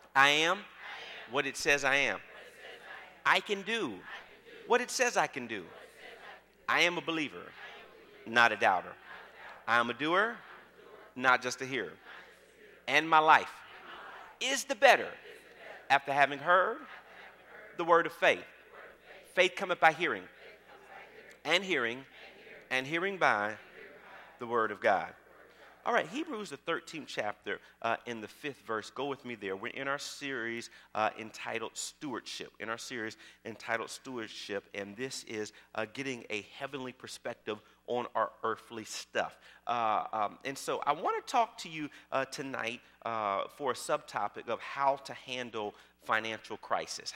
I am what it says I am. I can do what it says I can do. I am a believer, not a doubter. I am a doer, not just a hearer. And my life is the better after having heard the word of faith. Faith cometh by hearing, and hearing, and hearing by the word of God. All right, Hebrews, the 13th chapter, in the 5th verse. Go with me there. We're in our series entitled Stewardship. And this is getting a heavenly perspective on our earthly stuff. And so I want to talk to you tonight for a subtopic of how to handle financial crisis,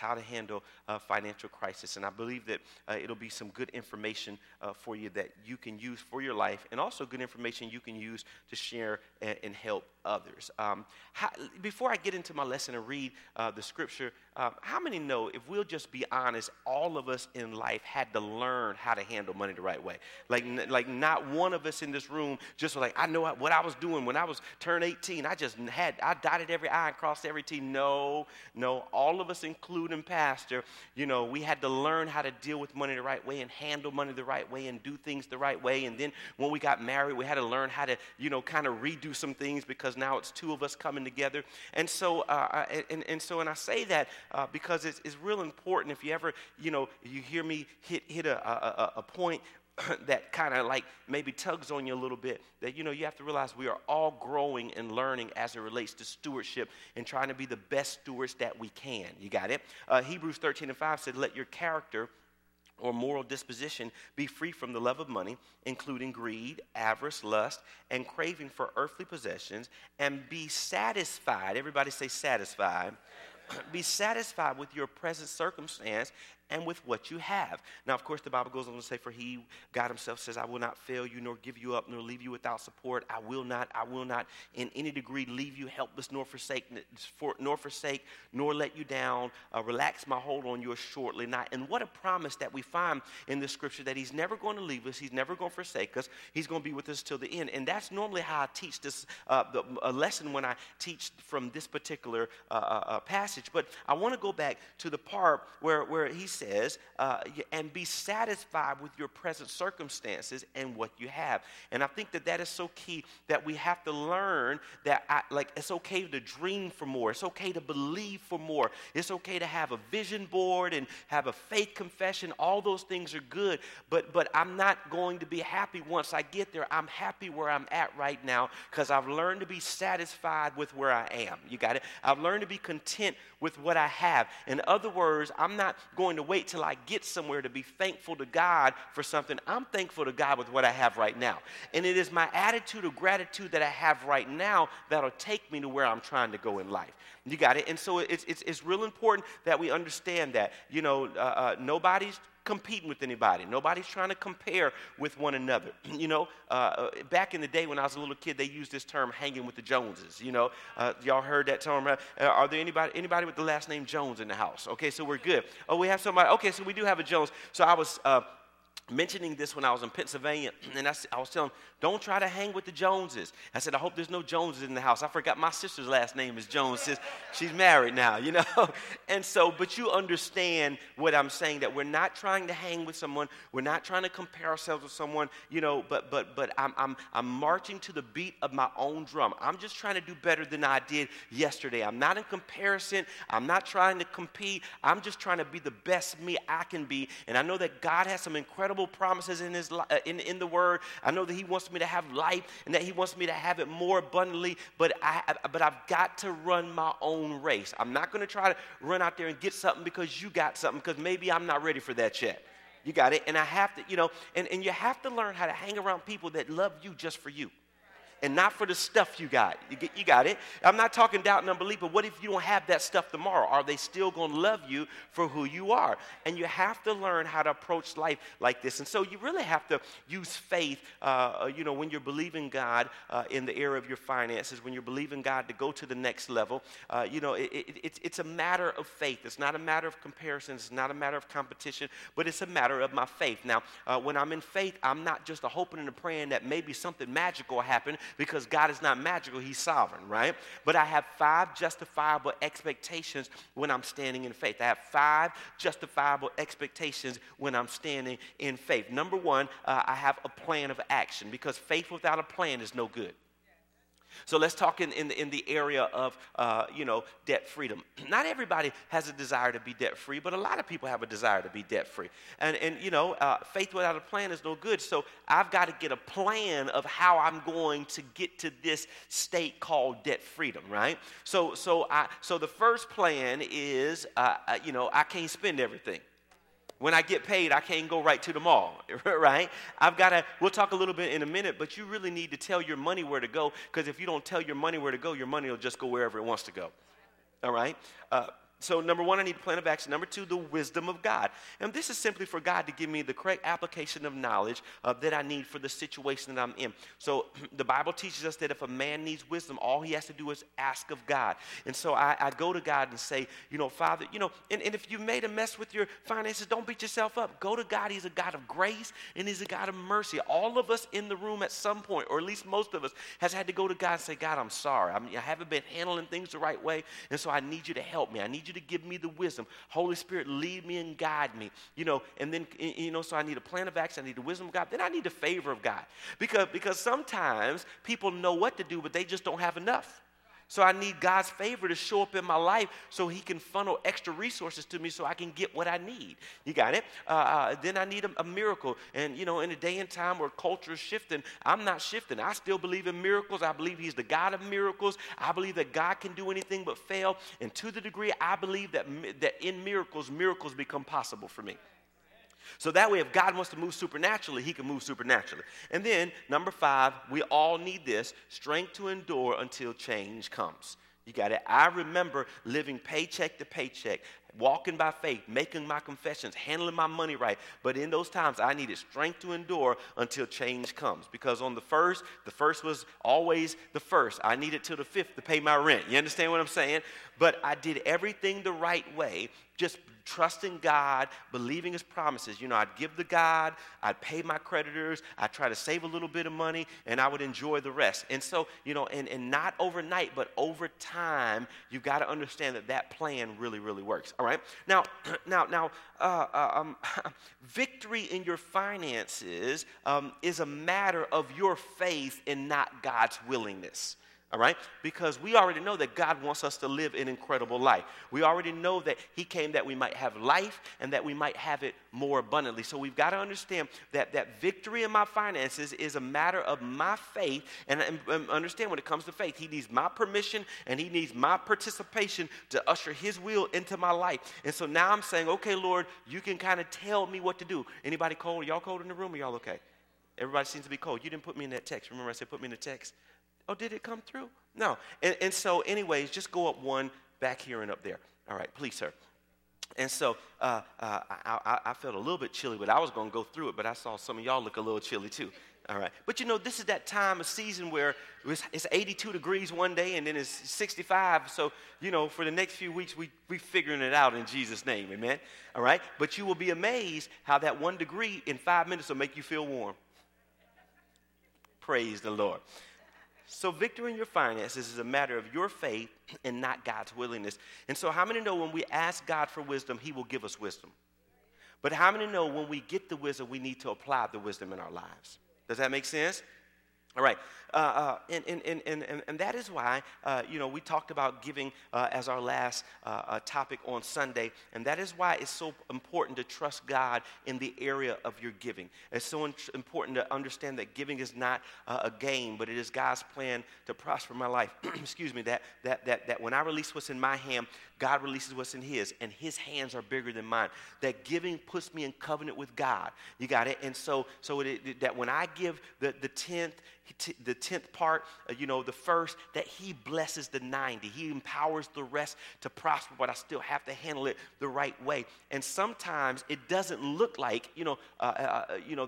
And I believe that it'll be some good information for you that you can use for your life, and also good information you can use to share and help others. Before I get into my lesson and read the scripture, how many know, if we'll just be honest, all of us in life had to learn how to handle money the right way? Like not one of us in this room just was like, I know what I was doing when I was turned 18. I dotted every I and crossed every T. No, all of us, including Pastor, we had to learn how to deal with money the right way and handle money the right way and do things the right way. And then when we got married, we had to learn how to, kind of redo some things, because now it's two of us coming together. And so, and I say that because it's real important. If you ever, you hear me hit a point that kind of like maybe tugs on you a little bit, that you have to realize we are all growing and learning as it relates to stewardship and trying to be the best stewards that we can. You got it? Hebrews 13:5 said, let your character or moral disposition be free from the love of money, including greed, avarice, lust, and craving for earthly possessions, and be satisfied. Everybody say satisfied. Be satisfied with your present circumstance and with what you have. Now, of course, the Bible goes on to say, for he, God himself says, I will not fail you, nor give you up, nor leave you without support. I will not in any degree leave you helpless, nor forsake, nor let you down. Relax my hold on you shortly. Now, and what a promise that we find in the scripture, that he's never going to leave us. He's never going to forsake us. He's going to be with us till the end. And that's normally how I teach this, a lesson when I teach from this particular passage. But I want to go back to the part where he says, and be satisfied with your present circumstances and what you have. And I think that is so key, that we have to learn that it's okay to dream for more. It's okay to believe for more. It's okay to have a vision board and have a faith confession. All those things are good, but I'm not going to be happy once I get there. I'm happy where I'm at right now, because I've learned to be satisfied with where I am. You got it? I've learned to be content with what I have. In other words, I'm not going to wait till I get somewhere to be thankful to God for something. I'm thankful to God with what I have right now. And it is my attitude of gratitude that I have right now that'll take me to where I'm trying to go in life. You got it? And so it's real important that we understand that. Nobody's competing with anybody. Nobody's trying to compare with one another. Back in the day when I was a little kid, they used this term, hanging with the Joneses. Y'all heard that term, right? Are there anybody with the last name Jones in the house? Okay, so we're good. Oh, we have somebody. Okay, so we do have a Jones. So I was mentioning this when I was in Pennsylvania, and I was telling them, don't try to hang with the Joneses. I said, I hope there's no Joneses in the house. I forgot my sister's last name is Jones. She's married now, And so, but you understand what I'm saying, that we're not trying to hang with someone. We're not trying to compare ourselves with someone, but I'm marching to the beat of my own drum. I'm just trying to do better than I did yesterday. I'm not in comparison. I'm not trying to compete. I'm just trying to be the best me I can be. And I know that God has some incredible promises in his in the word. I know that he wants me to have life, and that he wants me to have it more abundantly, but I've got to run my own race. I'm not going to try to run out there and get something because you got something, because maybe I'm not ready for that yet. You got it? And I have to, and you have to learn how to hang around people that love you just for you, and not for the stuff you got. You got it? I'm not talking doubt and unbelief, but what if you don't have that stuff tomorrow? Are they still going to love you for who you are? And you have to learn how to approach life like this. And so you really have to use faith, when you're believing God in the area of your finances, when you're believing God to go to the next level. It's a matter of faith. It's not a matter of comparison. It's not a matter of competition, but it's a matter of my faith. Now, when I'm in faith, I'm not just hoping and praying that maybe something magical will happen, because God is not magical, he's sovereign, right? But I have 5 justifiable expectations when I'm standing in faith. I have 5 justifiable expectations when I'm standing in faith. Number 1, I have a plan of action, because faith without a plan is no good. So let's talk in the area of, debt freedom. Not everybody has a desire to be debt free, but a lot of people have a desire to be debt free. And faith without a plan is no good. So I've got to get a plan of how I'm going to get to this state called debt freedom, right? So the first plan is, I can't spend everything. When I get paid, I can't go right to the mall, right? We'll talk a little bit in a minute, but you really need to tell your money where to go, because if you don't tell your money where to go, your money will just go wherever it wants to go, all right? So number 1, I need a plan of action. Number 2, the wisdom of God. And this is simply for God to give me the correct application of knowledge that I need for the situation that I'm in. So the Bible teaches us that if a man needs wisdom, all he has to do is ask of God. And so I go to God and say, Father, and if you made a mess with your finances, don't beat yourself up. Go to God. He's a God of grace, and he's a God of mercy. All of us in the room at some point, or at least most of us, has had to go to God and say, God, I'm sorry. I haven't been handling things the right way, and so I need you to help me. I need you to give me the wisdom. Holy Spirit, lead me and guide me. And then, so I need a plan of action. I need the wisdom of God. Then I need the favor of God. Because sometimes people know what to do, but they just don't have enough. So I need God's favor to show up in my life so he can funnel extra resources to me so I can get what I need. You got it? Then I need a miracle. And, in a day and time where culture is shifting, I'm not shifting. I still believe in miracles. I believe he's the God of miracles. I believe that God can do anything but fail. And to the degree I believe that in miracles become possible for me. So that way, if God wants to move supernaturally, he can move supernaturally. And then, number 5, we all need this, strength to endure until change comes. You got it? I remember living paycheck to paycheck, walking by faith, making my confessions, handling my money right. But in those times, I needed strength to endure until change comes. Because on the first was always the first. I needed till the 5th to pay my rent. You understand what I'm saying? But I did everything the right way, just trusting God, believing his promises. I'd give to God, I'd pay my creditors, I'd try to save a little bit of money, and I would enjoy the rest. And so, and not overnight, but over time, you've got to understand that plan really, really works. All right? Now, victory in your finances is a matter of your faith and not God's willingness. All right? Because we already know that God wants us to live an incredible life. We already know that he came that we might have life and that we might have it more abundantly. So we've got to understand that victory in my finances is a matter of my faith. And understand when it comes to faith, he needs my permission and he needs my participation to usher his will into my life. And so now I'm saying, okay, Lord, you can kind of tell me what to do. Anybody cold? Y'all cold in the room or y'all okay? Everybody seems to be cold. You didn't put me in that text. Remember I said put me in the text? Oh, did it come through? No. And so anyways, just go up one back here and up there. All right, please, sir. And so I felt a little bit chilly, but I was going to go through it, but I saw some of y'all look a little chilly too. All right. But this is that time of season where it's 82 degrees one day and then it's 65. So, for the next few weeks, we figuring it out in Jesus' name. Amen. All right. But you will be amazed how that 1 degree in 5 minutes will make you feel warm. Praise the Lord. So victory in your finances is a matter of your faith and not God's willingness. And so how many know when we ask God for wisdom, he will give us wisdom? But how many know when we get the wisdom, we need to apply the wisdom in our lives? Does that make sense? All right. And that is why, we talked about giving as our last topic on Sunday. And that is why it's so important to trust God in the area of your giving. It's so important to understand that giving is not a game, but it is God's plan to prosper my life. Excuse me, that when I release what's in my hand, God releases what's in his, and his hands are bigger than mine. That giving puts me in covenant with God. You got it? And so that when I give the 10th part, the first, that he blesses the 90. He empowers the rest to prosper, but I still have to handle it the right way. And sometimes it doesn't look like, how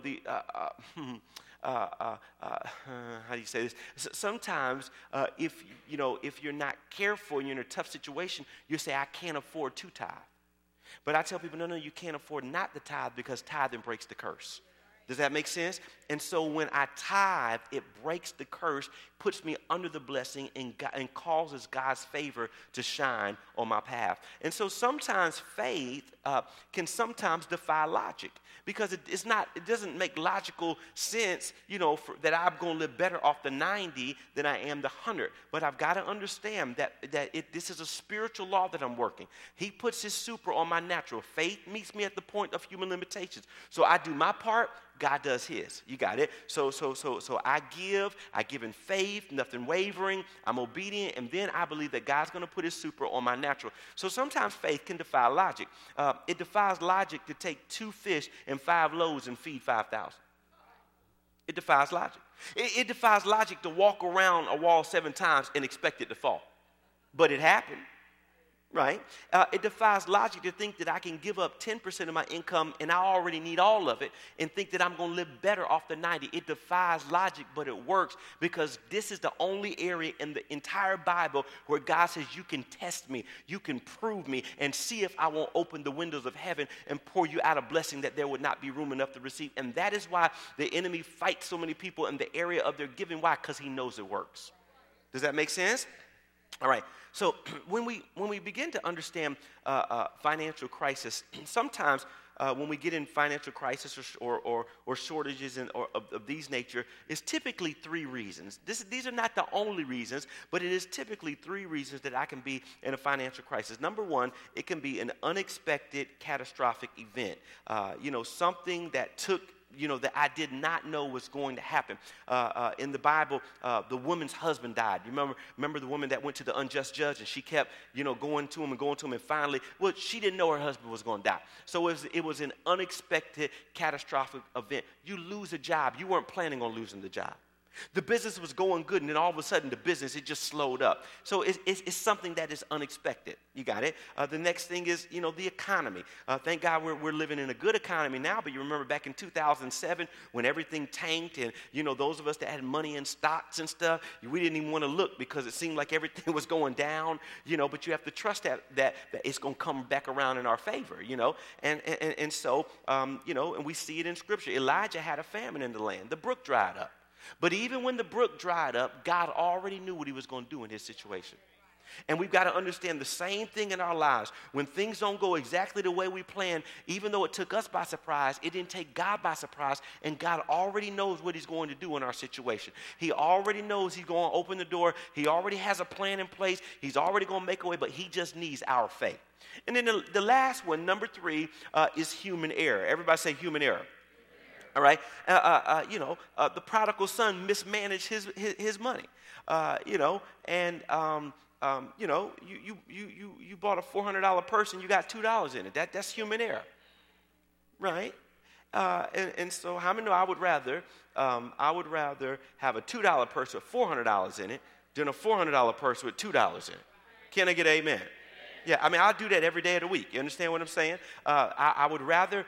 do you say this? Sometimes if you're not careful and you're in a tough situation, you say, I can't afford to tithe. But I tell people, no, you can't afford not to tithe because tithing breaks the curse. Does that make sense? And so when I tithe, it breaks the curse puts me under the blessing and causes God's favor to shine on my path. And so sometimes faith can sometimes defy logic, because it doesn't make logical sense, that I'm going to live better off the 90 than I am the 100. But I've got to understand that this is a spiritual law that I'm working. He puts his super on my natural. Faith meets me at the point of human limitations. So I do my part, God does his. You got it? So I give in faith, nothing wavering, I'm obedient, and then I believe that God's going to put his super on my natural. So sometimes faith can defy logic. It defies logic to take 2 fish and 5 loaves and feed 5,000. It defies logic. It defies logic to walk around a wall 7 times and expect it to fall. But it happened. Right? It defies logic to think that I can give up 10% of my income and I already need all of it and think that I'm going to live better off the 90. It defies logic, but it works, because this is the only area in the entire Bible where God says you can test me, you can prove me, and see if I won't open the windows of heaven and pour you out a blessing that there would not be room enough to receive. And that is why the enemy fights so many people in the area of their giving. Why? Because he knows it works. Does that make sense? All right. So when we begin to understand financial crisis, sometimes when we get in financial crisis or shortages of these nature, it's typically 3 reasons. These are not the only reasons, but it is typically 3 reasons that I can be in a financial crisis. Number 1, it can be an unexpected catastrophic event. Something that took that I did not know was going to happen. In the Bible, the woman's husband died. You remember the woman that went to the unjust judge, and she kept, going to him, and finally, she didn't know her husband was going to die. So it was an unexpected, catastrophic event. You lose a job. You weren't planning on losing the job. The business was going good, and then all of a sudden the business, it just slowed up. So it's something that is unexpected. You got it? The next thing is, the economy. Thank God we're living in a good economy now, but you remember back in 2007 when everything tanked, and, those of us that had money in stocks and stuff, we didn't even want to look because it seemed like everything was going down, but you have to trust that it's going to come back around in our favor, And so, and we see it in Scripture. Elijah had a famine in the land. The brook dried up. But even when the brook dried up, God already knew what he was going to do in his situation. And we've got to understand the same thing in our lives. When things don't go exactly the way we planned, even though it took us by surprise, it didn't take God by surprise, and God already knows what he's going to do in our situation. He already knows he's going to open the door. He already has a plan in place. He's already going to make a way, but he just needs our faith. And then the last one, number 3, is human error. Everybody say human error. All right, the prodigal son mismanaged his money, you bought a $400 purse and you got $2 in it. That's human error, right? And so how many know I would rather have a $2 purse with $400 in it than a $400 purse with $2 in it? Can I get an amen? Yeah, I mean, I'll do that every day of the week. You understand what I'm saying? I would rather,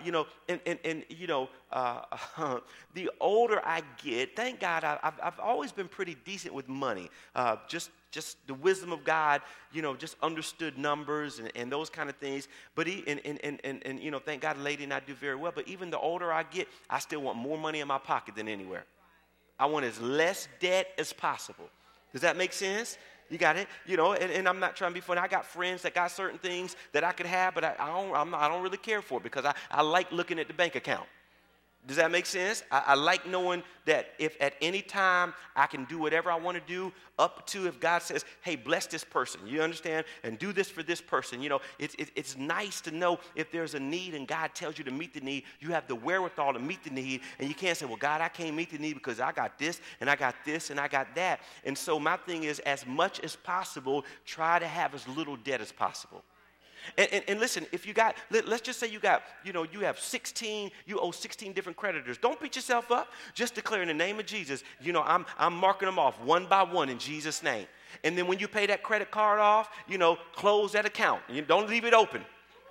the older I get, thank God, I've always been pretty decent with money. Just the wisdom of God, just understood numbers and those kind of things. But thank God, Lady and I do very well. But even the older I get, I still want more money in my pocket than anywhere. I want as less debt as possible. Does that make sense? You got it? And I'm not trying to be funny. I got friends that got certain things that I could have, but I don't really care for it because I like looking at the bank account. Does that make sense? I like knowing that if at any time I can do whatever I want to do, up to if God says, hey, bless this person, you understand, and do this for this person. It's nice to know if there's a need and God tells you to meet the need, you have the wherewithal to meet the need, and you can't say, well, God, I can't meet the need because I got this, and I got this, and I got that. And so my thing is, as much as possible, try to have as little debt as possible. And listen, if you got, let's just say you have 16, you owe 16 different creditors. Don't beat yourself up. Just declare in the name of Jesus, I'm marking them off one by one in Jesus' name. And then when you pay that credit card off, close that account. You don't leave it open.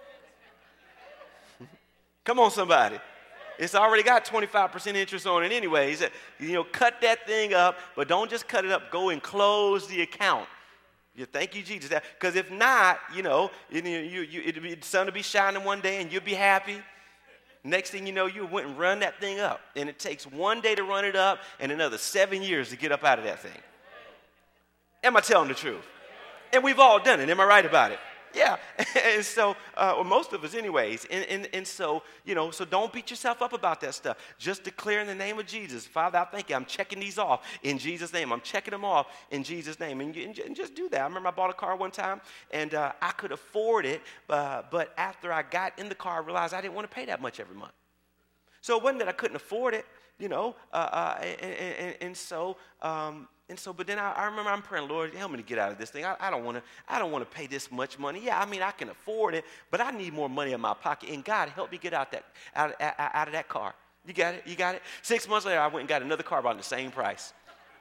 Come on, somebody. It's already got 25% interest on it anyways. Cut that thing up, but don't just cut it up. Go and close the account. Thank you, Jesus. Because if not, the sun will be shining one day and you'll be happy. Next thing you know, you went and run that thing up. And it takes one day to run it up and another 7 years to get up out of that thing. Am I telling the truth? And we've all done it. Am I right about it? Yeah. And so, or most of us anyways. And so, so don't beat yourself up about that stuff. Just declare in the name of Jesus. Father, I thank you. I'm checking these off in Jesus' name. I'm checking them off in Jesus' name. And just do that. I remember I bought a car one time, and I could afford it. But after I got in the car, I realized I didn't want to pay that much every month. So it wasn't that I couldn't afford it, but then I remember I'm praying, Lord, help me to get out of this thing. I don't want to pay this much money. Yeah, I mean, I can afford it, but I need more money in my pocket. And God, help me get out of that car. You got it? You got it? 6 months later, I went and got another car about the same price.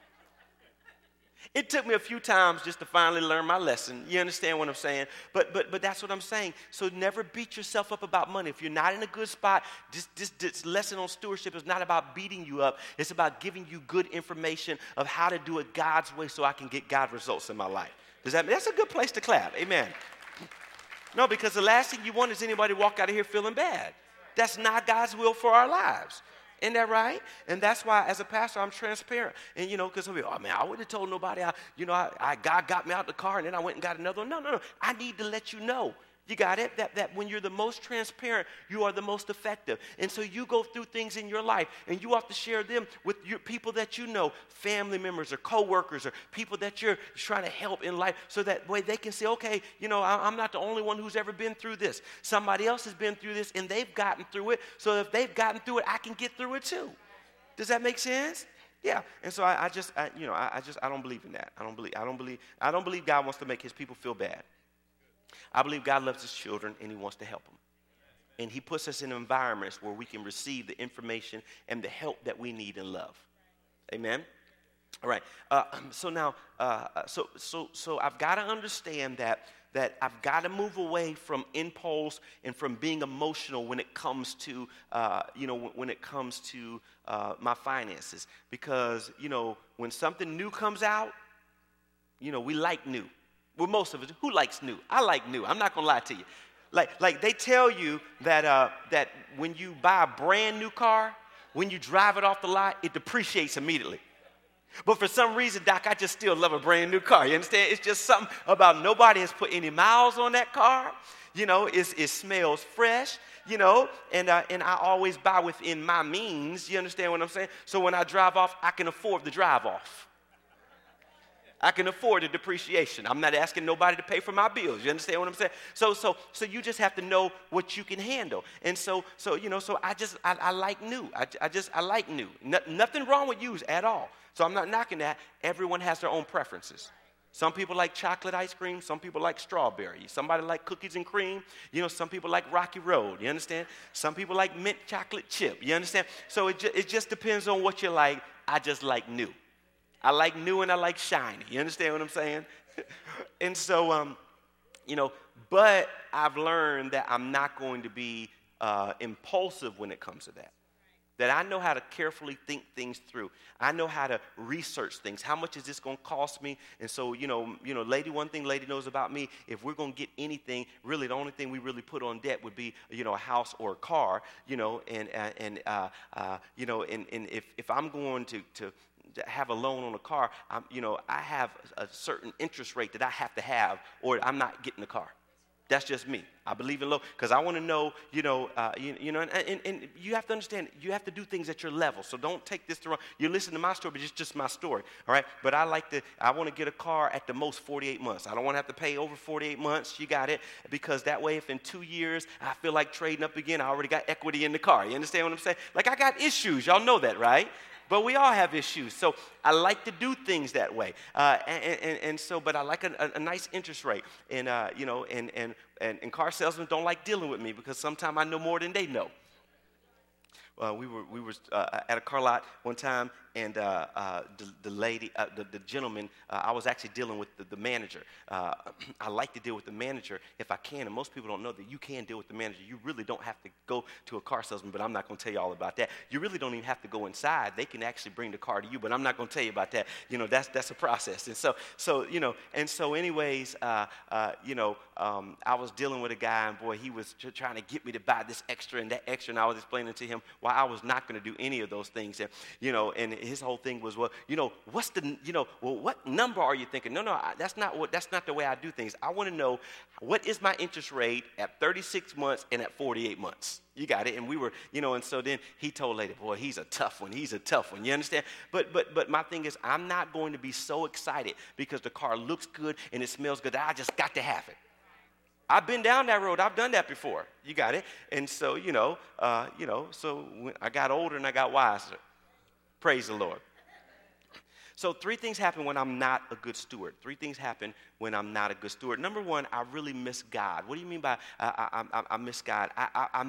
It took me a few times just to finally learn my lesson. You understand what I'm saying? But that's what I'm saying. So never beat yourself up about money. If you're not in a good spot, this lesson on stewardship is not about beating you up. It's about giving you good information of how to do it God's way so I can get God results in my life. That's a good place to clap. Amen. No, because the last thing you want is anybody to walk out of here feeling bad. That's not God's will for our lives. Isn't that right? And that's why, as a pastor, I'm transparent. And, because some people, oh, man, I wouldn't have told nobody. God got me out the car, and then I went and got another one. No. I need to let you know. You got it? That when you're the most transparent, you are the most effective. And so you go through things in your life, and you have to share them with your people that you know, family members or coworkers or people that you're trying to help in life, so that way they can say, okay, I'm not the only one who's ever been through this. Somebody else has been through this, and they've gotten through it. So if they've gotten through it, I can get through it too. Does that make sense? Yeah. And so I don't believe in that. I don't believe God wants to make his people feel bad. I believe God loves his children, and he wants to help them. And he puts us in environments where we can receive the information and the help that we need and love. Amen? All right. So now, so I've got to understand that I've got to move away from impulse and from being emotional when it comes to, my finances. Because, when something new comes out, we like new. Well, most of us, who likes new? I like new. I'm not going to lie to you. Like they tell you that when you buy a brand new car, when you drive it off the lot, it depreciates immediately. But for some reason, Doc, I just still love a brand new car. You understand? It's just something about nobody has put any miles on that car. It smells fresh, and I always buy within my means. You understand what I'm saying? So when I drive off, I can afford the drive off. I can afford the depreciation. I'm not asking nobody to pay for my bills. You understand what I'm saying? So you just have to know what you can handle. And so I like new. I like new. Nothing wrong with used at all. So I'm not knocking that. Everyone has their own preferences. Some people like chocolate ice cream. Some people like strawberry. Somebody like cookies and cream. Some people like Rocky Road. You understand? Some people like mint chocolate chip. You understand? So it just depends on what you like. I just like new. I like new and I like shiny. You understand what I'm saying? And so, but I've learned that I'm not going to be impulsive when it comes to that. That I know how to carefully think things through. I know how to research things. How much is this going to cost me? And so, one thing lady knows about me, if we're going to get anything, really the only thing we really put on debt would be, a house or a car, and if I'm going to have a loan on a car, I have a certain interest rate that I have to have, or I'm not getting the car. That's just me. I believe in low because I want to know, and you have to understand, you have to do things at your level. So don't take this the wrong. You listen to my story, but it's just my story, all right? But I want to get a car at the most 48 months. I don't want to have to pay over 48 months. You got it? Because that way, if in 2 years I feel like trading up again, I already got equity in the car. You understand what I'm saying? Like I got issues. Y'all know that, right? But we all have issues. So I like to do things that way. But I like a nice interest rate. And car salesmen don't like dealing with me because sometimes I know more than they know. We were at a car lot one time, and the lady, the gentleman, I was actually dealing with the manager. I like to deal with the manager if I can, and most people don't know that you can deal with the manager. You really don't have to go to a car salesman, but I'm not going to tell you all about that. You really don't even have to go inside. They can actually bring the car to you, but I'm not going to tell you about that. You know, that's a process. And so anyways, I was dealing with a guy, and boy, he was trying to get me to buy this extra and that extra, and I was explaining to him why I was not going to do any of those things. And his whole thing was, well, what number are you thinking? No, that's not the way I do things. I want to know, what is my interest rate at 36 months and at 48 months? You got it. And we were, and so then he told later, boy, he's a tough one. You understand? But my thing is, I'm not going to be so excited because the car looks good and it smells good that I just got to have it. I've been down that road. I've done that before. You got it. And so, so when I got older and I got wiser. Praise the Lord. So 3 things happen when I'm not a good steward. 3 things happen when I'm not a good steward. Number 1, I really miss God. What do you mean by I miss God? I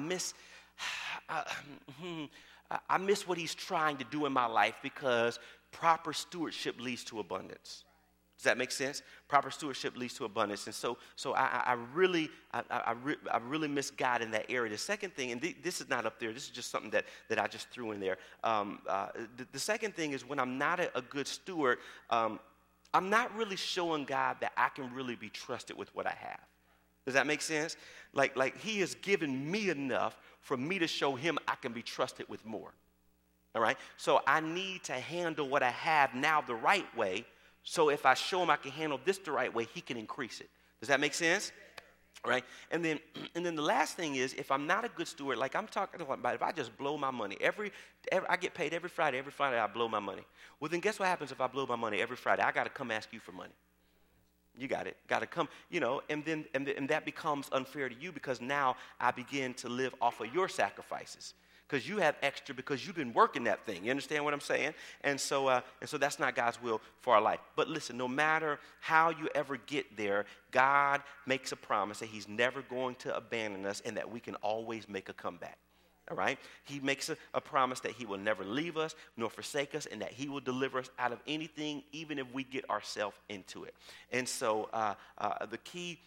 miss what he's trying to do in my life, because proper stewardship leads to abundance. Does that make sense? Proper stewardship leads to abundance. And so I really miss God in that area. The second thing, and this is not up there, this is just something that I just threw in there. The second thing is, when I'm not a good steward, I'm not really showing God that I can really be trusted with what I have. Does that make sense? Like he has given me enough for me to show him I can be trusted with more. All right? So I need to handle what I have now the right way. So if I show him I can handle this the right way, he can increase it. Does that make sense? Right? And then the last thing is, if I'm not a good steward, like I'm talking about, if I just blow my money, I get paid every Friday I blow my money. Well, then guess what happens if I blow my money every Friday? I got to come ask you for money. You got it. Got to come, and that becomes unfair to you, because now I begin to live off of your sacrifices. Because you have extra, because you've been working that thing. You understand what I'm saying? And so that's not God's will for our life. But listen, no matter how you ever get there, God makes a promise that he's never going to abandon us, and that we can always make a comeback. All right? He makes a promise that he will never leave us nor forsake us, and that he will deliver us out of anything, even if we get ourselves into it. And so the key,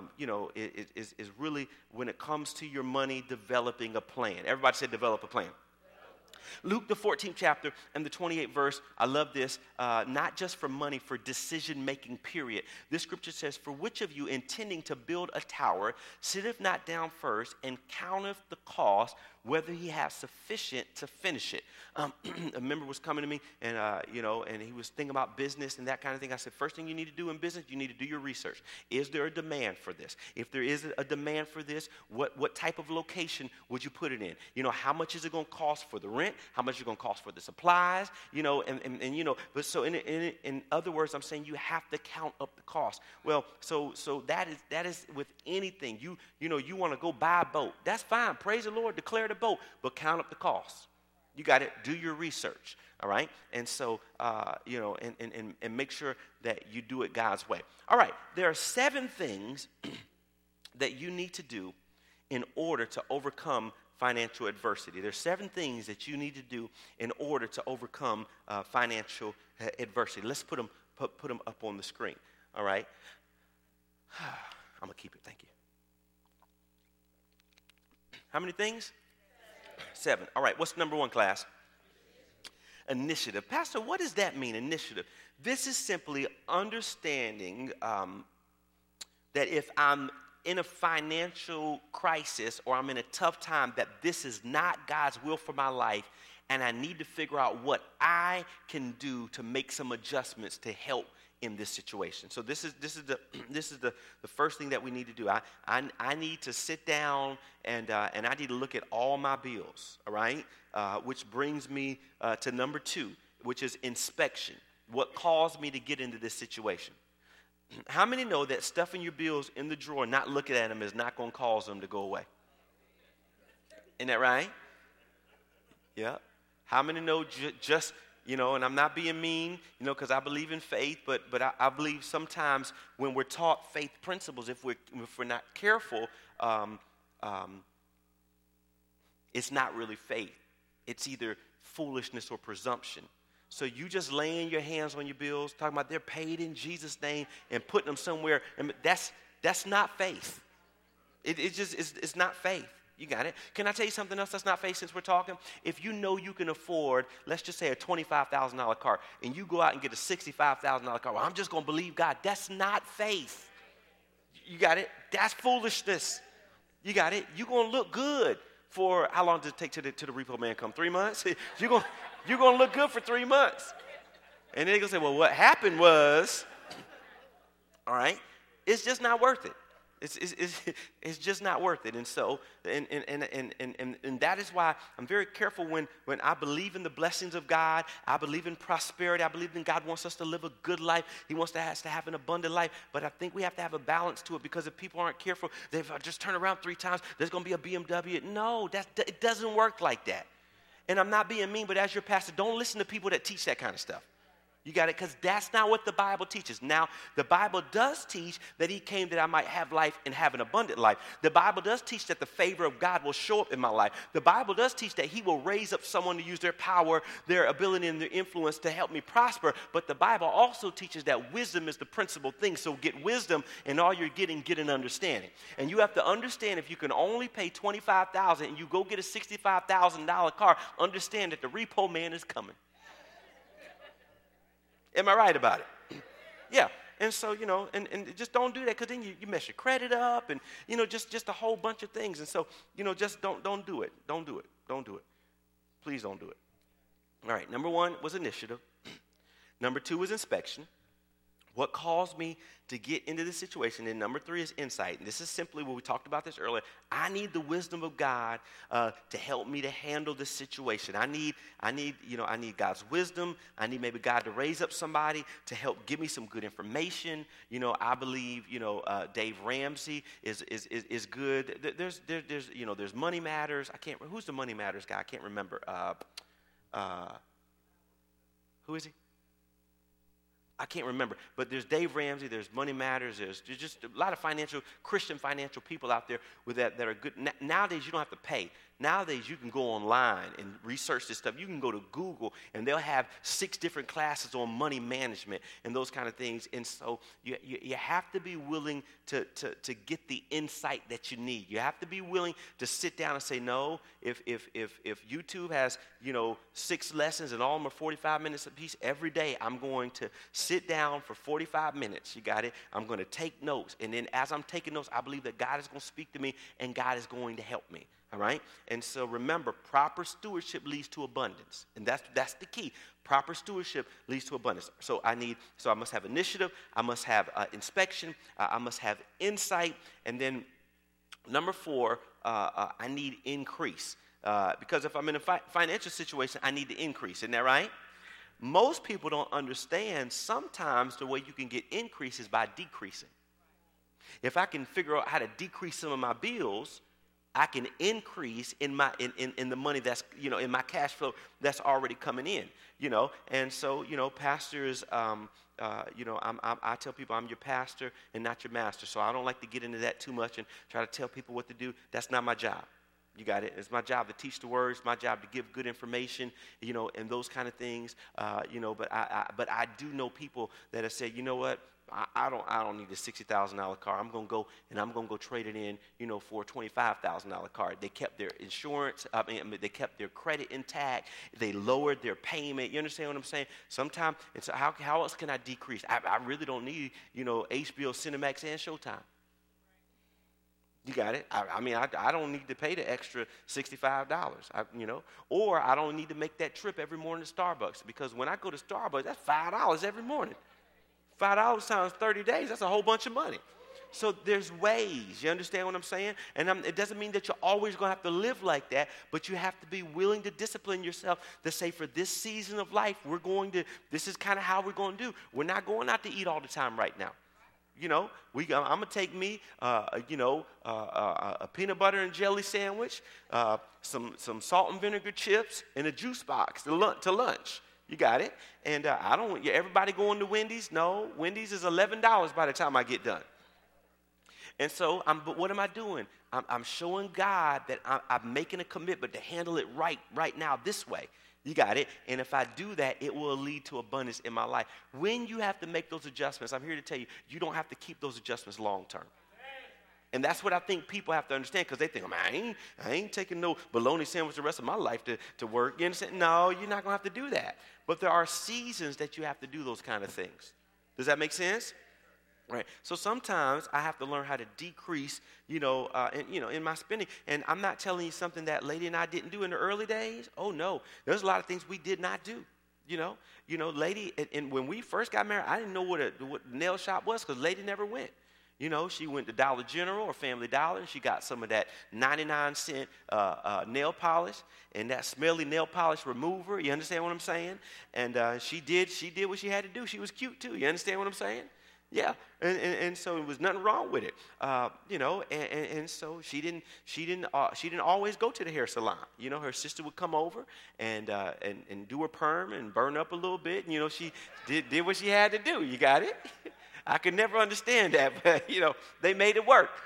is really, when it comes to your money, developing a plan. Everybody say develop a plan. Luke, the 14th chapter and the 28th verse, I love this, not just for money, for decision-making, period. This scripture says, "For which of you, intending to build a tower, sitteth not down first and counteth the cost, whether he has sufficient to finish it?" A member was coming to me, and and he was thinking about business and that kind of thing. I said, first thing you need to do in business, you need to do your research. Is there a demand for this? If there is a demand for this, what type of location would you put it in? How much is it going to cost for the rent? How much is it going to cost for the supplies? But so in other words, I'm saying you have to count up the cost. Well, so that is with anything. You want to go buy a boat. That's fine. Praise the Lord. Declare the boat, but count up the cost. You got to do your research, all right? And so, and make sure that you do it God's way. All right, there are 7 things that you need to do in order to overcome financial adversity. There's 7 things that you need to do in order to overcome financial adversity. Let's put them up on the screen, all right? I'm going to keep it, thank you. How many things? 7. All right, what's number 1, class? Initiative. Pastor, what does that mean, initiative? This is simply understanding that if I'm in a financial crisis or I'm in a tough time, that this is not God's will for my life, and I need to figure out what I can do to make some adjustments to help in this situation. So this is the first thing that we need to do. I need to sit down and I need to look at all my bills, all right? Which brings me to number 2, which is inspection. What caused me to get into this situation? How many know that stuffing your bills in the drawer, not looking at them, is not going to cause them to go away? Isn't that right? Yeah. How many know just and I'm not being mean, because I believe in faith, but I believe sometimes when we're taught faith principles, if we're not careful, it's not really faith. It's either foolishness or presumption. So you just laying your hands on your bills, talking about they're paid in Jesus' name and putting them somewhere. And that's not faith. It's not faith. You got it? Can I tell you something else that's not faith since we're talking? If you know you can afford, let's just say a $25,000 car, and you go out and get a $65,000 car, well, I'm just going to believe God. That's not faith. You got it? That's foolishness. You got it? You're going to look good for, how long does it take to the repo man come? 3 months? You're going to look good for 3 months. And then they're going to say, well, what happened was, all right, it's just not worth it. It's just not worth it. And so, and that is why I'm very careful when I believe in the blessings of God. I believe in prosperity. I believe in God wants us to live a good life. He wants us to have an abundant life. But I think we have to have a balance to it, because if people aren't careful, they've just turned around 3 times, there's going to be a BMW. No, it doesn't work like that. And I'm not being mean, but as your pastor, don't listen to people that teach that kind of stuff. You got it? Because that's not what the Bible teaches. Now, the Bible does teach that he came that I might have life and have an abundant life. The Bible does teach that the favor of God will show up in my life. The Bible does teach that he will raise up someone to use their power, their ability, and their influence to help me prosper. But the Bible also teaches that wisdom is the principal thing. So get wisdom, and all you're getting, get an understanding. And you have to understand, if you can only pay $25,000 and you go get a $65,000 car, understand that the repo man is coming. Am I right about it? Yeah. And so, and just don't do that, because then you mess your credit up, and, just a whole bunch of things. And so, just don't do it. Don't do it. Don't do it. Please don't do it. All right. Number 1 was initiative. Number 2 was inspection. What caused me to get into this situation? And number 3 is insight. And this is simply what we talked about this earlier. I need the wisdom of God to help me to handle this situation. I need God's wisdom. I need maybe God to raise up somebody to help give me some good information. I believe Dave Ramsey is good. There's Money Matters. Who's the Money Matters guy? I can't remember. Who is he? I can't remember, but there's Dave Ramsey, there's Money Matters, there's just a lot of Christian financial people out there with that are good. Nowadays, you don't have to pay. Nowadays, you can go online and research this stuff. You can go to Google, and they'll have 6 different classes on money management and those kind of things. And so you have to be willing to get the insight that you need. You have to be willing to sit down and say, no, if YouTube has, 6 lessons and all of them are 45 minutes apiece, every day I'm going to sit down for 45 minutes. You got it? I'm going to take notes. And then as I'm taking notes, I believe that God is going to speak to me and God is going to help me. All right? And so remember, proper stewardship leads to abundance. And that's the key. Proper stewardship leads to abundance. So I must have initiative. I must have inspection. I must have insight. And then number 4, I need increase. Because if I'm in a financial situation, I need to increase. Isn't that right? Most people don't understand sometimes the way you can get increase is by decreasing. If I can figure out how to decrease some of my bills, I can increase in the money that's, in my cash flow that's already coming in, And so, pastors, I tell people I'm your pastor and not your master. So I don't like to get into that too much and try to tell people what to do. That's not my job. You got it? It's my job to teach the words, my job to give good information, and those kind of things, but I do know people that have said, you know what? I don't need a $60,000 car. I'm going to go trade it in, for a $25,000 car. They kept their insurance. They kept their credit intact. They lowered their payment. You understand what I'm saying? Sometimes, and so how else can I decrease? I really don't need, HBO, Cinemax, and Showtime. You got it? I don't need to pay the extra $65, or I don't need to make that trip every morning to Starbucks, because when I go to Starbucks, that's $5 every morning. $5 times 30 days, that's a whole bunch of money. So there's ways, you understand what I'm saying? And it doesn't mean that you're always going to have to live like that, but you have to be willing to discipline yourself to say, for this season of life, this is kind of how we're going to do. We're not going out to eat all the time right now. I'm going to take me, a peanut butter and jelly sandwich, some salt and vinegar chips, and a juice box to lunch. You got it? And I don't want everybody going to Wendy's. No, Wendy's is $11 by the time I get done. And so, but what am I doing? I'm showing God that I'm making a commitment to handle it right now this way. You got it? And if I do that, it will lead to abundance in my life. When you have to make those adjustments, I'm here to tell you, you don't have to keep those adjustments long term. And that's what I think people have to understand, because they think, man, I ain't taking no bologna sandwich the rest of my life to work. You understand? No, you're not going to have to do that. But there are seasons that you have to do those kind of things. Does that make sense? Right. So sometimes I have to learn how to decrease, in my spending. And I'm not telling you something that Lady and I didn't do in the early days. Oh, no. There's a lot of things we did not do. Lady, and when we first got married, I didn't know what nail shop was, because Lady never went. She went to Dollar General or Family Dollar, and she got some of that 99-cent nail polish and that smelly nail polish remover. You understand what I'm saying? And she did what she had to do. She was cute too. You understand what I'm saying? Yeah, and so there was nothing wrong with it, and so she didn't always go to the hair salon. Her sister would come over and do her perm and burn up a little bit. She did what she had to do. You got it? I could never understand that, but they made it work.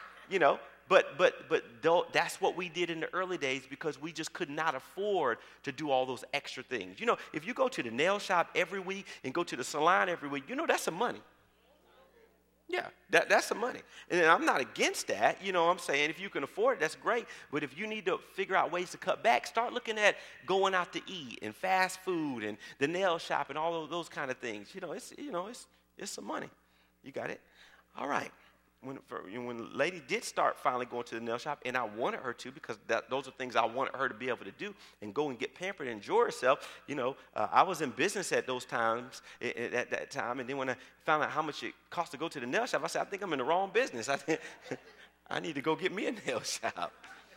But that's what we did in the early days, because we just could not afford to do all those extra things. If you go to the nail shop every week and go to the salon every week, that's some money. Yeah, that's some money. And I'm not against that. I'm saying if you can afford it, that's great. But if you need to figure out ways to cut back, start looking at going out to eat and fast food and the nail shop and all of those kind of things. It's some money. You got it? All right. When Lady did start finally going to the nail shop, and I wanted her to, because those are things I wanted her to be able to do and go and get pampered and enjoy herself. I was in business at those times, at that time, and then when I found out how much it cost to go to the nail shop, I said, I think I'm in the wrong business. I need to go get me a nail shop.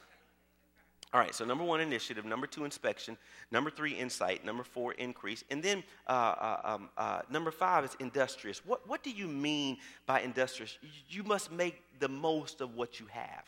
All right, so number 1, initiative. Number 2, inspection. Number 3, insight. Number 4, increase. And then number 5 is industrious. What do you mean by industrious? You must make the most of what you have.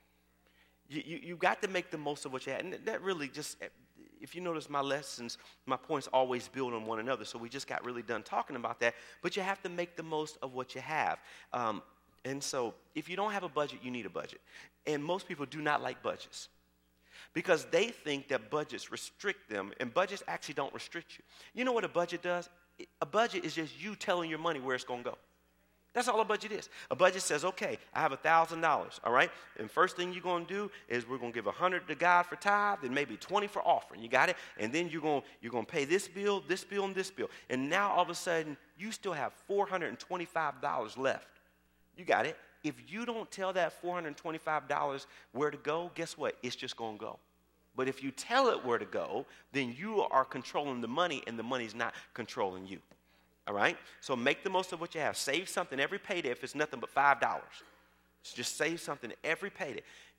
You got to make the most of what you have. And that really just, if you notice my lessons, my points always build on one another. So we just got really done talking about that. But you have to make the most of what you have. And so if you don't have a budget, you need a budget. And most people do not like budgets, because they think that budgets restrict them, and budgets actually don't restrict you. You know what a budget does? A budget is just you telling your money where it's going to go. That's all a budget is. A budget says, okay, I have $1,000, all right? And first thing you're going to do is we're going to give $100 to God for tithe, and maybe $20 for offering. You got it? And then you're going to pay this bill, and this bill. And now all of a sudden, you still have $425 left. You got it? If you don't tell that $425 where to go, guess what? It's just going to go. But if you tell it where to go, then you are controlling the money, and the money's not controlling you. All right? So make the most of what you have. Save something every payday if it's nothing but $5. Just save something every payday.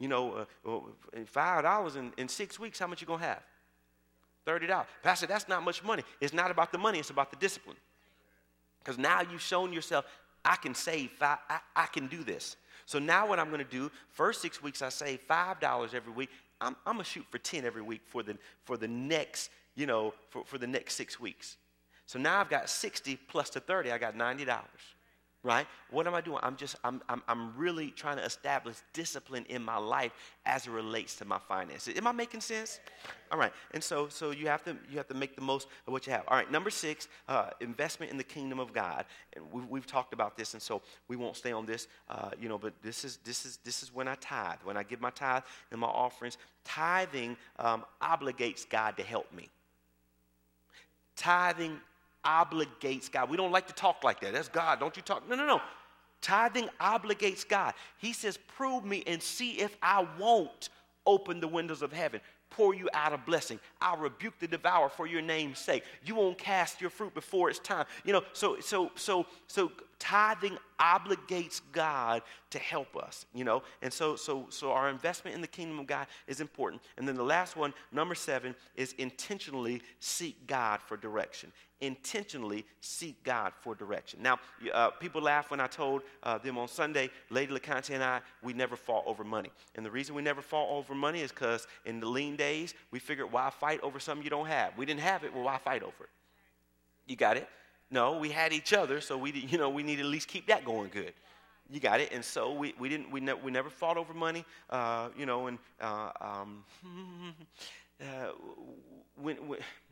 $5 in 6 weeks, how much you going to have? $30. Pastor, that's not much money. It's not about the money. It's about the discipline. Because now you've shown yourself, I can save $5. I can do this. So now what I'm going to do, first 6 weeks I save $5 every week. I'm going to shoot for 10 every week for the next, for the next 6 weeks. So now I've got 60 plus the 30, I got $90. Right? What am I doing? I'm really trying to establish discipline in my life as it relates to my finances. Am I making sense? All right. And so you have to make the most of what you have. All right. Number 6, investment in the kingdom of God. And we've talked about this, and so we won't stay on this. But this is when I tithe. When I give my tithe and my offerings, tithing obligates God to help me. Tithing obligates God. We don't like to talk like that. That's God. Don't you talk. No. Tithing obligates God. He says, prove me and see if I won't open the windows of heaven, pour you out a blessing. I'll rebuke the devourer for your name's sake. You won't cast your fruit before it's time. So tithing obligates God to help us, And so our investment in the kingdom of God is important. And then the last one, number 7, is intentionally seek God for direction. Intentionally seek God for direction. Now, people laugh when I told them on Sunday, Lady LeConte and I, we never fought over money. And the reason we never fought over money is because in the lean days, we figured, why fight over something you don't have? We didn't have it, well, why fight over it? You got it? No, we had each other, so we need to at least keep that going good. You got it? And so we never fought over money, when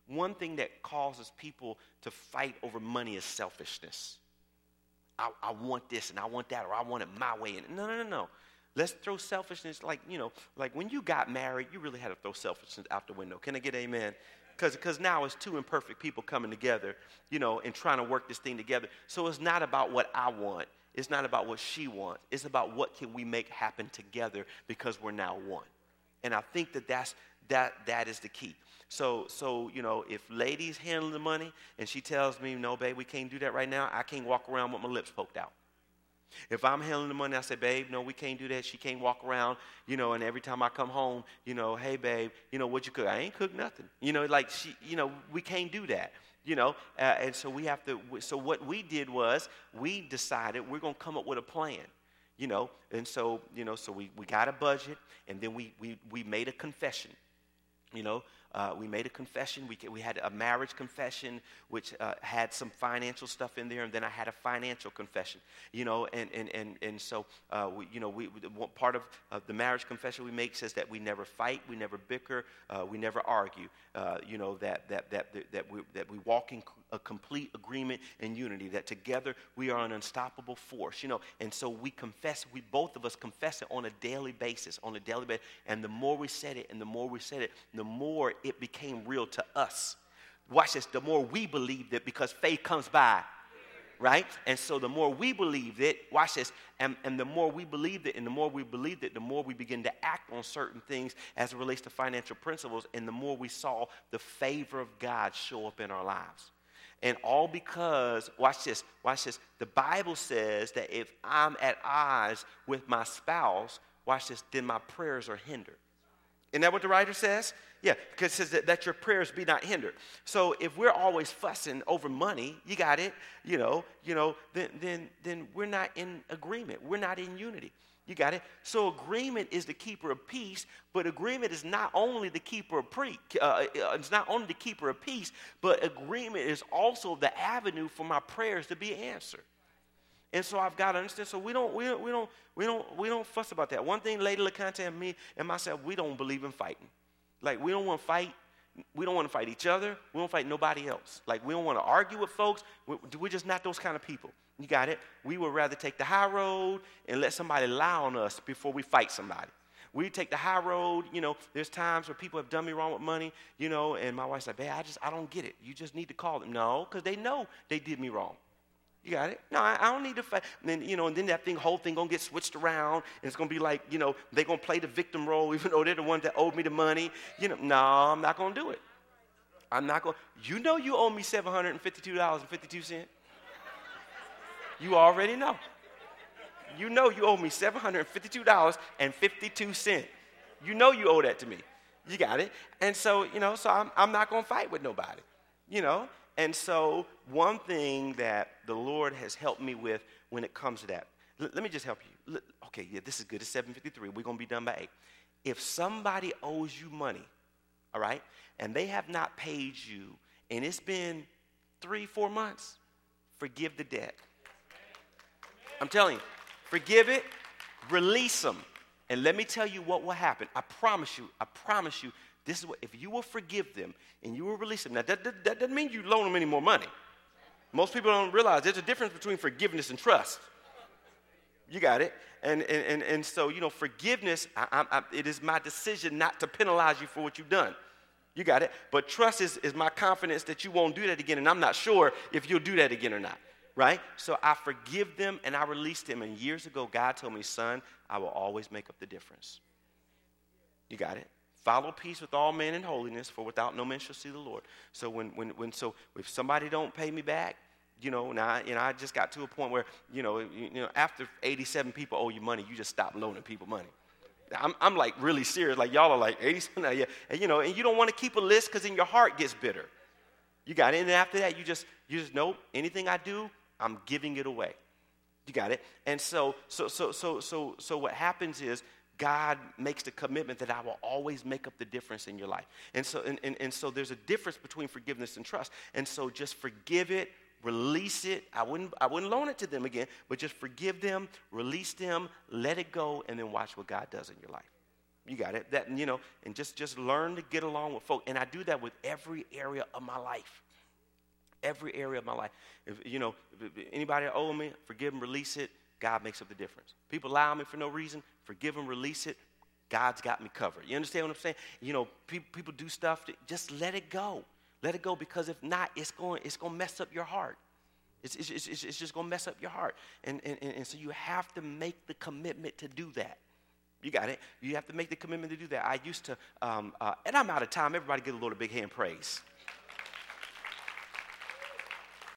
one thing that causes people to fight over money is selfishness. I want this and I want that, or I want it my way. And no. Let's throw selfishness, like when you got married, you really had to throw selfishness out the window. Can I get amen? Because now it's two imperfect people coming together, and trying to work this thing together. So it's not about what I want. It's not about what she wants. It's about what can we make happen together because we're now one. And I think that is the key. So if lady's handling the money and she tells me, no, babe, we can't do that right now, I can't walk around with my lips poked out. If I'm handling the money, I say, babe, no, we can't do that. She can't walk around, and every time I come home, hey, babe, what you cook? I ain't cooked nothing. We can't do that, and so we have to, so what we did was we decided we're going to come up with a plan, and so, so we got a budget, and then we made a confession, we made a confession. We had a marriage confession, which had some financial stuff in there, and then I had a financial confession. And so part of the marriage confession we make says that we never fight, we never bicker, we never argue. That we walk in a complete agreement and unity. That together we are an unstoppable force. And so we both of us confess it on a daily basis, And the more we said it, the more it became real to us. Watch this. The more we believed it, because faith comes by, right? And so the more we believed it, watch this, and the more we believed it, the more we begin to act on certain things as it relates to financial principles, and the more we saw the favor of God show up in our lives. And all because, watch this, the Bible says that if I'm at odds with my spouse, watch this, then my prayers are hindered. Isn't that what the writer says? Yeah, because it says that your prayers be not hindered. So if we're always fussing over money, you got it, then we're not in agreement. We're not in unity. You got it? So agreement is the keeper of peace, but agreement is not only the keeper of peace, but agreement is also the avenue for my prayers to be answered. And so I've got to understand. So we don't fuss about that. One thing, Lady LaConte and me and myself, we don't believe in fighting. Like, we don't want to fight. We don't want to fight each other. We don't fight nobody else. Like, we don't want to argue with folks. We're just not those kind of people. You got it? We would rather take the high road and let somebody lie on us before we fight somebody. We take the high road. There's times where people have done me wrong with money, and my wife's like, babe, I don't get it. You just need to call them. No, because they know they did me wrong. You got it? No, I don't need to fight. And then, and then that whole thing going to get switched around. And it's going to be like, they're going to play the victim role even though they're the ones that owed me the money. No, I'm not going to do it. I'm not going to. You owe me $752.52. You already know. You owe me $752.52. You owe that to me. You got it? And so, so I'm not going to fight with nobody, And so one thing that the Lord has helped me with when it comes to that, let me just help you. Okay, yeah, this is good. It's 7:53. We're going to be done by 8. If somebody owes you money, all right, and they have not paid you, and it's been 3-4 months, forgive the debt. I'm telling you, forgive it, release them. And let me tell you what will happen. I promise you, this is what, if you will forgive them and you will release them. Now, that doesn't mean you loan them any more money. Most people don't realize there's a difference between forgiveness and trust. You got it? And so, forgiveness, it is my decision not to penalize you for what you've done. You got it? But trust is my confidence that you won't do that again, and I'm not sure if you'll do that again or not. Right? So I forgive them and I release them. And years ago, God told me, son, I will always make up the difference. You got it? Follow peace with all men in holiness, for without no man shall see the Lord. So so if somebody don't pay me back, now, I just got to a point where, after 87 people owe you money, you just stop loaning people money. I'm like really serious. Like y'all are like 87, yeah. And and you don't want to keep a list because then your heart gets bitter. You got it. And after that, you just know anything I do, I'm giving it away. You got it? And so what happens is God makes the commitment that I will always make up the difference in your life. And so there's a difference between forgiveness and trust. And so just forgive it, release it. I wouldn't loan it to them again, but just forgive them, release them, let it go, and then watch what God does in your life. You got it. That, and just learn to get along with folk. And I do that with every area of my life. Every area of my life. If anybody owe me, forgive them, release it. God makes up the difference. People lie on me for no reason, forgive them, release it. God's got me covered. You understand what I'm saying? People do stuff, just let it go. Let it go, because if not, it's going to mess up your heart. It's just going to mess up your heart. And so you have to make the commitment to do that. You got it. You have to make the commitment to do that. I used to, and I'm out of time. Everybody give the Lord a big hand praise.